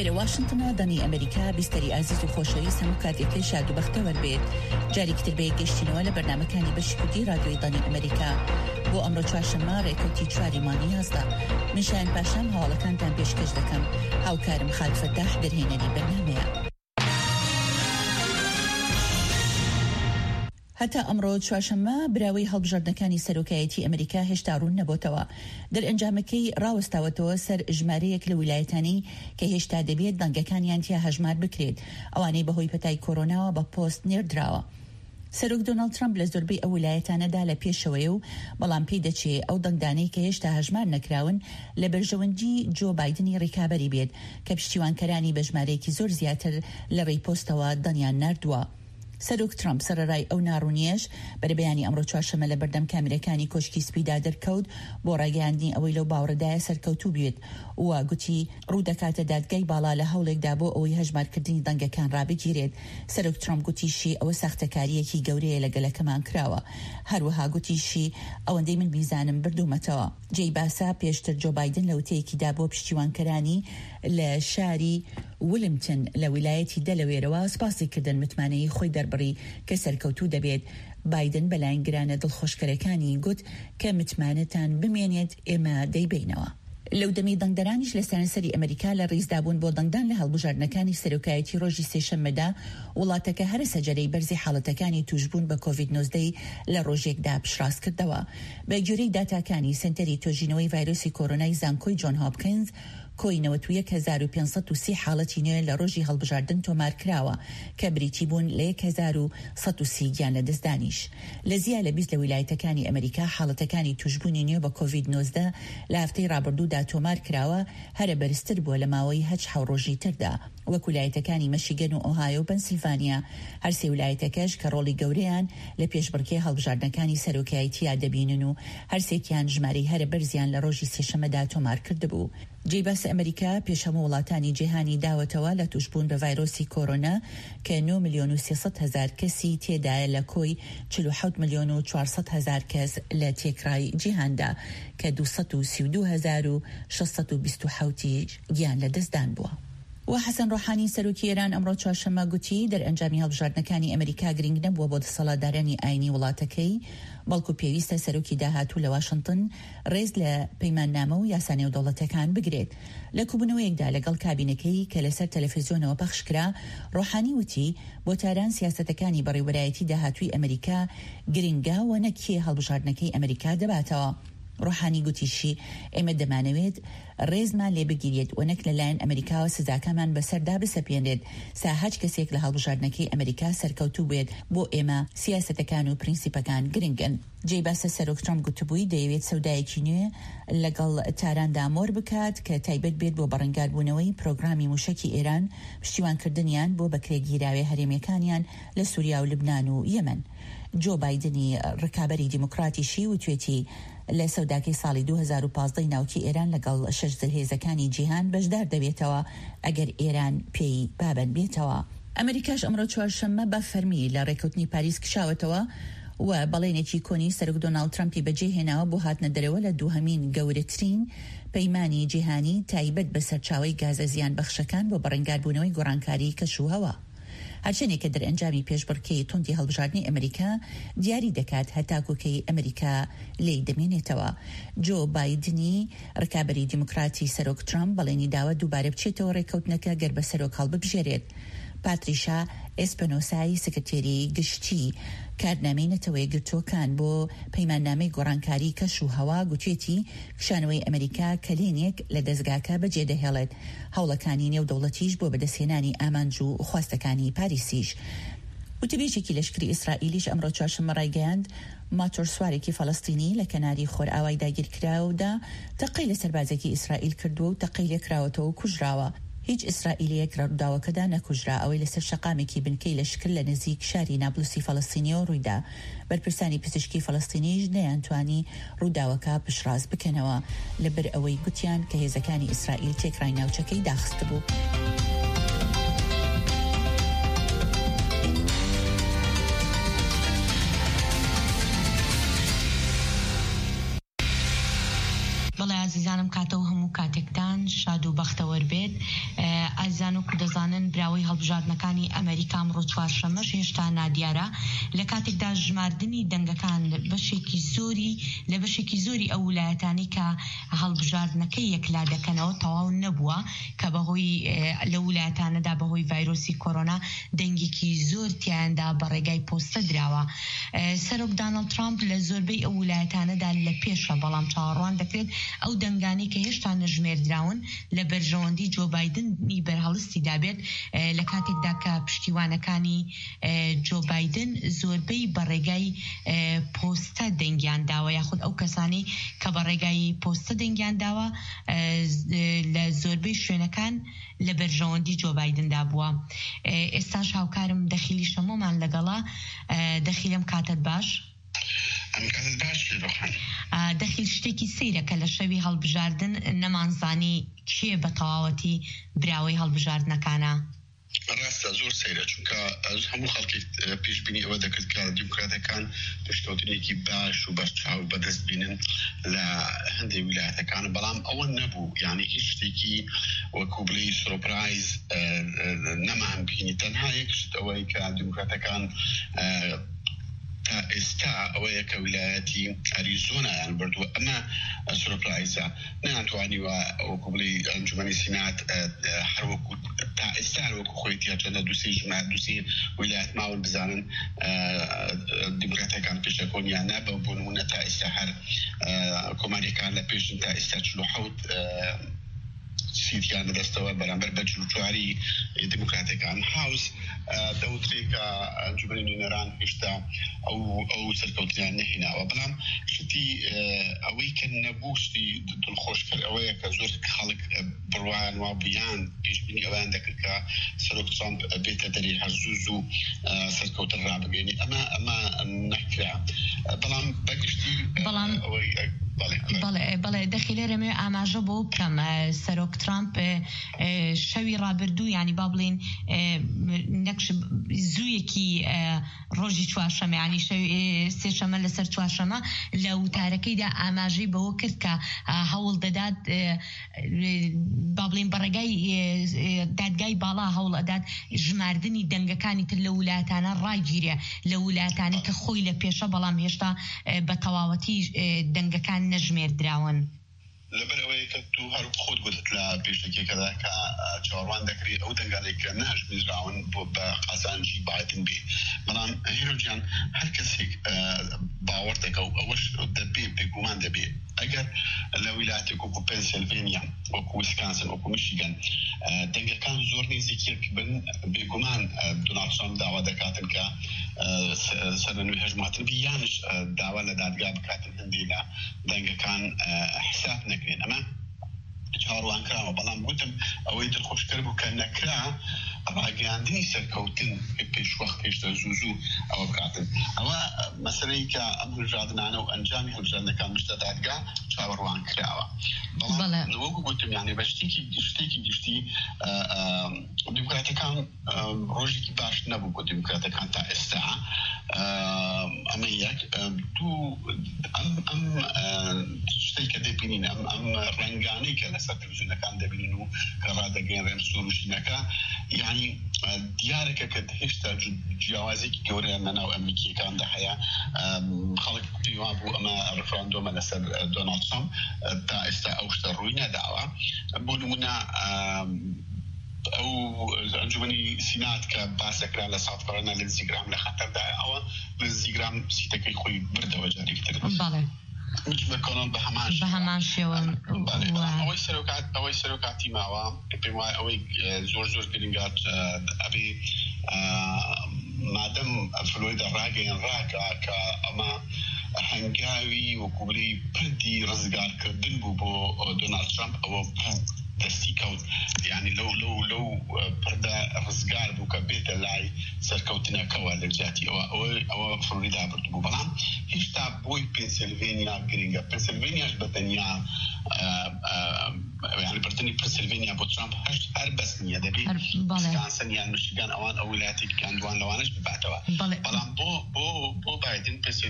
لێرە واشنگتنە دەنی ئەمریکا بیستەری ئازیز و خۆشەویست هەموو کاتێکی شاد و بەختەوەر بێت. جارێکتر بە گەشتینەوە لە بەرنامەکانی بەشی کوردی رادیۆی دەنی ئەمریکا بۆ ئەمڕۆ چوارشەممە ڕێکەوتی 4 مانگی 11 من شایان پاشام هەواڵەکانتان پێشکەش دەکەم. هاوکارم خالد فەتاح دەرهێنەری بەرنامەیە. هەتا ئەمڕۆ چوارشەممە براوەی هەڵبژاردنەکانی سەرۆکایەتی ئەمریکا هێشتا ڕوون نەبووتەوە. دەرئەنجامەکەی ڕاوەستاوەتەوە سەر ژمارەیەک لە ویلایەتانی کە هێشتا دەبێت دەنگەکانیان تیا هەژمار بکرێت، ئەوانەی بەهۆی پەتای کۆرۆناوە بە پۆست نێردراوە. سەرۆک دۆناڵد ترامپ لە زۆربەی ئەو ویلایەتانەدا لە پێشەوەیە و بەڵام پێی دەچێت ئەو دەنگدانەی کە هێشتا هەژمار نەکراون لە بەرژەوەندی جۆ بایدنی ڕێکابەری بێت کە پشتیوانکەرانی بە ژمارەیەکی زۆر زیاتر لە ڕێی پۆستەوە دەنیان ناردووە. سەرۆک ترامپ سەرەڕای ئەو ناڕوونیەش بەرەبەیانی ئەمڕۆ چوارشەممە لە بەردەم کامێرەکانی کۆشکی سپیدا دەرکەوت بۆ ڕاگەیاندنی ئەوەی لەو باوەڕدایە سەرکەوتوو بێت و گوتی ڕوودەکاتە دادگای باڵا لە هەوڵێکدا بۆ ئەوەی هەژمارکردنی دەنگەکان ڕابگیرێت. سەرۆک ترامپ گوتیشی ئەوە ساختەکاریەکی گەورەیە لەگەلەکەمان کراوە. هەروەها گوتیشی ئەوەندەی من بیزانم بردوومەتەوە. جێی باسا پێشتر جۆ بایدن لە وتەیەکیدا بۆ پشتیوانکەرانی لە شاری ولمتن لە ویلایەتی دەلەوێرەوە سپاسی کردن متمانەی خۆی دەربڕی کە سەرکەوتوو دەبێت. بایدن بەلایەن گرانە دڵخۆشکەرەکانی گوت کە متمانەتان بمێنێت ئێمە دەیبینەوە. لەو دەمی دەنگدەرانیش لە سەرانسەری ئەمریکا لە ڕیزدابوون بۆ دەنگدان لە هەڵبژاردنەکانی سەرۆکایەتی ڕۆژی سێشەممەدا وڵاتەکە هەرە سەجەرەی بەرزی حاڵەتەکانی توشبوون بە کۆڤید-19 لە ڕۆژێکدا پشڕاست کردەوە. بە گوێرەی داتاکانی سنتەری تۆژینەوەی ڤایرۆسی کۆرۆنای زانکۆی جۆن هۆپکینز کۆی 91,530 حاڵەتی نوێ لە ڕۆژی هەڵبژاردن تۆمار کراوە کە بریتی بوون لە 1,130 گیان لە دەستدانیش. لە زیاد لە 20 لە ویلایەتەکانی ئەمریکا حاڵەتەکانی توشبوونی نوێ بە کۆڤید-19 لە هەفتەی ڕابردوودا تۆمار کراوە هەرە بەرزتر بووە لە ماوەی 8 ڕۆژی تردا. وەک ویلایەتەکانی مەشیگەن و ئۆهایۆ و پەنسیلڤانیا هەرسێ ویلایەتەکەش کە ڕۆڵی گەورەیان لە پێشبڕکێ هەڵبژاردنەکانی سەرۆکایەتیە دەبینن و هەرسێکیان ژمارەی هەرە بەرزیان لە ڕۆژی سێشەممەدا تۆمار کردبوو. جێباس ئەمریکا پێشەمە وڵاتانی جیهانی داوەتەوە لە توشبوون بە ڤایرۆسی کۆرۆنا کە 9,300,000 کەسی تێدایە لە کۆی 47,400,000 کەس لە تێکرای جیهاندا کە 232,627 گیان لە دەستدان بووە. و حەسەن ڕۆحانی سەرۆکی ئێران ئەمڕۆ چوارشەممە گوتی دەرئەنجامی هەڵبژاردنەکانی ئەمریکا گرنگ نەبووە بۆ دەسەڵاتدارانی ئاینی وڵاتەکەی، بەڵکو پێویستە سەرۆکی داهاتوو لە واشنگتن ڕێز لە پەیماننامە و یاسانێ و دەوڵەتەکان بگرێت. لە کوبنەوەیەکدا لەگەڵ کابینەکەی کە لەسەر تەلەڤیزیۆنەوە پەخش کرا، ڕۆحانی وتی بۆ تاران سیاسەتەکانی بەڕێوەبەرایەتی داهاتووی ئەمریکا گرنگە و نەکێ هەڵبژاردنەکەی ئەمریکا دەباتەوە. ڕۆحانی گوتیشی ئێمە دەمانەوێت ڕێزمان لێ بگیرێت و نەک لەلایەن ئەمریکاوە سزاکەمان بەسەردا بسەپێنرێت ساهاج کەسێک لە هەڵبژاردنەکەی ئەمریکا سەرکەوتوو بێت. بۆ ئێمە سیاسەتەکان و پرینسیپەکان گرنگن. جێی باسە سەرۆک ترامپ گوتبووی دەیەوێت سەودایەکی نوێ لەگەڵ تاراندا مۆر بکات کە تایبەت بێت بۆ بەڕێنگاربوونەوەی پرۆگرامی موشەکی ئێران، پشتیوانکردنیان بۆ بەکرێگیراوێ هەرێمیەکانیان لە سووریا و لوبنان و یەمەن. جۆ بایدنی ڕکابەری دیموکراتیشی وتوێتی لە سەوداکەی ساڵی 2015 ناوکی ئێران لەگەڵ 6 هێزەکانی جیهان بەشدار دەبێتەوە ئەگەر ئێران پێی بابەن بێتەوە. ئەمریکاش ئەمڕۆ چوارشەممە بە فەرمی لە ڕێکەوتنی پاریس کشاوەتەوە و بەڵێنێکی کۆنی سەرۆک دۆناڵد ترامپی بەجێهێناوە بۆ هاتنە دەرەوە لە دووهەمین گەورەترین پەیمانی جیهانی تایبەت بە سەرچاوەی گازە زیان بەخشەکان بۆ بەڕێنگاربوونەوەی گۆڕانکاری کەشوهەوە. هەرچەنێک کە دەرئەنجامی پێشبڕکێی توندی هەڵبژاردنی ئەمریکا دیاری دەکات هەتاکوکەی ئەمریکا لێی دەمێنێتەوە. جۆ بایدنی ڕکابەری دیموکراتی سەرۆک ترامپ بەڵێنی داوە دووبارە بچێتەوە ڕێکەوتنەکە گەر بە سەرۆک هەڵببژێرێت. پاتریشا ئێسپەنۆسای سکرتێری گشتی کارنامەی نەتەوەی گرتوەکان بۆ پەیماننامەی گۆڕانکاری کەش و هەوا گوتوێتی کشانەوەی ئەمریکا کەلێنێک لە دەستگاکە بەجێدەهێڵێت. هەوڵەکانی نێودەوڵەتیش بۆ بەدەستهێنانی ئامانج و خواستەکانی پاریسیش. وتەبێژێکی لەشکری ئیسرائیلیش ئەمڕۆ چوارشەممە ڕایگەیاند ماتۆر سوارێکی فەڵەستینی لە کەناری خۆرئاوای داگیرکراودا تەقەی لە سەربازێکی ئیسرائیل کردووە و تەقەی لێکراوەتەوە و کوژراوە. هیچ ئیسرائیلیەک ڕووداوەکەدا نەکوژرا. ئەوەی لەسەر شەقامێکی بنکەی لەشکر لە نزیک شاری نابلوسی فەڵەستینیەوە ڕوویدا. بەرپرسانی پزیشکی فەڵەستینیش نەیانتوانی ڕووداوەکە پشڕاست بکەنەوە لەبەر ئەوەی گوتیان کە هێزەکانی ئیسرائیل تێکڕای ناوچەکەی داخست بوو. عزیزانم کاتەوە هەموو کاتێکتان شاد و بەختەوەر بێت. ئازان و کودەزانن براوەی هەڵبژاردنەکانی ئەمریکا ئەمڕۆ چوارشەمەش هێشتا نادیارە لە کاتێکدا ژماردنی دەنگەکان لە بەشێکی زۆری ئەو ویلایەتانی کە هەڵبژاردنەکەی یەکلا دەکەنەوە تەواو نەبووە کە بەهۆی لە ویلایەتانەدا بەهۆی ڤایرۆسی کۆرۆنا دەنگێکی زۆر تیاندا بەڕێگای پۆستە دراوە. سەرۆک دانەڵد ترامپ لە زۆربەی ئەو ویلایەتانەدا لە پێشە، بەڵام چاوەڕوان دەکرێت ئەو دەنگانی کە هێشتا نەژمێردراون لە بەرژەوەندی جۆ بایدنی بەرهەڵستی دابێت لە کاتێکدا کە پشتیوانەکانی جۆ بایدن زۆربەی بەڕێگای پۆستە دەنگیان داوە، یاخود ئەو کەسانی کە بەڕێگای پۆستە دەنگیان داوە لە زۆربەی شوێنەکان لە بەرژەوەندی جۆ بایدندا بووە. ئێستاش هاوکارم دەخیلی شەمۆمان لەگەڵا. دەخیلم کاتت باش؟ دەخیل شتێکی سەیرەکە لە شەوی هەڵبژاردن نەمانزانی کێ بە تەواوەتی براوەی هەڵبژاردنەکانە؟ ڕاستە زۆر سەیرە، چونکە هەموو خەڵکی پێشبینی ئەوە دەکرد کە دیموکراتەکان پشتکەوتنێکی باش و بەرچاو بەدەست بینن لە هەندێک ویلایەتەکان، بەڵام ئەوە نەبوو. یعنی هیچ شتێکی وەکو بڵێ سۆرپرایز نەمان بینی. تەنها یەک شت ئەوەی کە دیموکراتەکان تا ئێستا ئەوەیە کە ویلایەتی ئەریزۆنایان بردووە، ئەمە سۆرپرایزە ناتوانیوە وەکو بڵێ ئەنجومەنی سینات هەروەکو تا ئێستا وەکو خۆیتیا چەندە دووسێ ویلایەت ماون بزانن دیموکراتەکان پێشەکۆنیان نابە. بۆ نمونە تا ئێستا هەر کۆماریەکان لە پێشن تا ئێستا 47 سیتیان لەدەستەوە بەرامبەر بە 44 دیموکراتەکان. هاوس دەوترێکە ئەنجومەنی نوێنەران هێشتا ئەو سەرکەوتنیان نەهێناوە، بەڵام شتی ئەوەی کە نەبوو شتی دڵخۆشکرد ئەوەیە کە زۆر خەڵک بڕوایان وا بوویان پێشبینی ئەویان دەکرد کە سەرۆک ترامپ بێتە دەرێ هەرزوو زوو سەرکەوتن ڕابگەێنی. ئەمە نەکرا، بەڵام بەگشتی بەڵێ دەخیلێرەمێ ئاماژە بۆ بکەم. سەرۆک ترامپ شەوی ڕابردوو، ینی با بڵین نەکش زوویەکی ڕۆژی چوارشەمە، ینی سێشەمە لەسەر چوارشەمە لە وتارەکەیدا ئاماژەی بەوە کرد کە هەوڵ دەدات با بڵین بەڕێگای دادگای باڵا هەوڵ ئەدات ژماردنی دەنگەکانی تر لە ویلایەتانە ڕایگیرێ، لە ویلایەتانی کە خۆی لە پێشە بەڵام هێشتا بە تەواوەتی دەنگەکان نەژمێردراون. لەبەر ئەوەیە کە تو هەر خۆت گوتت لە پێشەکێکەدا کە چاوەڕوان دەکرێت ئەو دەنگانێک کە نەژمێردراون بۆ بە قازانجی بایدن بێ. بەڵام هێرۆجیان هەر کەسێک باوەڕ دەکە و ئەوەش دەبێ بێگومان دەبێ ئەگەر لە ویلایەتێک وەکو پێنسیلڤێنیا، وەکو ویسکانسن، وەکو میشیگان دەنگەکان زۆر نزیکێک بن، بێگومان دۆناڵد ترامپ داوا دەکاتن کە سەرنوێ هەژمارتن بی یانش داوا لە دادگا بکاتن هەندێک لە دەنگەکان حساب نەکرێن. ئەمە چاوەڕوان کراوە، بەڵام گوتم ئەوەی دڵخۆشکەر بوو کە نەکرا ڕاگەیاندنی سەرکەوتن پێشوەخت پێشتر زوو ئەوە بکاتن. ئەوە مەسەلەی کە ئەم هەڵبژاردنانە و ئەنجامی هەڵبژاردنەکان بشتە دادگا چاوەڕوان کراوە. بەڵام وەکو گوتم یعنی بە شتێکی گشتی دیموکراتەکان ڕۆژێکی باش نەبوو بۆ دیموکراتەکان تا ئێستا. ئەمە یەک. دوو ئەم شتێک کە دەبینین ئەم ڕەنگانەی کە لەسەر تەلەڤیزیۆنەکان دەبینین و کە ڕادەگەێنرێن سروشینەکە، یعنی دیارەکە کە هێشتا جیاوازێکی گەورەیە لەناو ئەمریکیەکاندا هەیە. خەڵک پێیان بوو ئەمە ڕفراندۆمە لەسەر دۆناڵد ترامپ، تا ئێستا ئەو شتە ڕووی نەداوە. بۆ نمونە ئەو ئەنجومەنی سینات کە باسەکرا لە ساوت کارۆلاینا لێنزی گرام لە خەتەردا، ئەوە لێنزی گرام سیتەکەی خۆی بردەوە جارێکتر. مچ بەکۆنن بە هەمان شێوە. ئەوەی سەرۆکاتی ماوە پێم وایە ئەوەی زۆر گرنگات ئەبێ مادەم فلۆیدا ڕاگەیەنڕاکە کە ئەمە هەنگاوی وەکوبری پردی ڕزگارکردن بوو بۆ دۆناڵد ترامپ. ئەوە بوو دەستی کەوت، یعنی لەو پردە ڕزگار بوو کە بێتە لای سەرکەوتنەکەەوە لە جاتی ئەوە فلۆریدا بردبوو. بەڵام هێشتا بۆی پێنسیلڤێنیا گرنگە. پێنسیلڤێنیاش بەتەنیا بردننی پێنسیلڤێنیا بۆ ترامپ هەر بەس نییە، دەبێت ویسکانسن یان میشیگان ئەوان ئەو ویلایەتێکی گاندوان لەوانش بباتەوە. بەڵام بۆ بایدن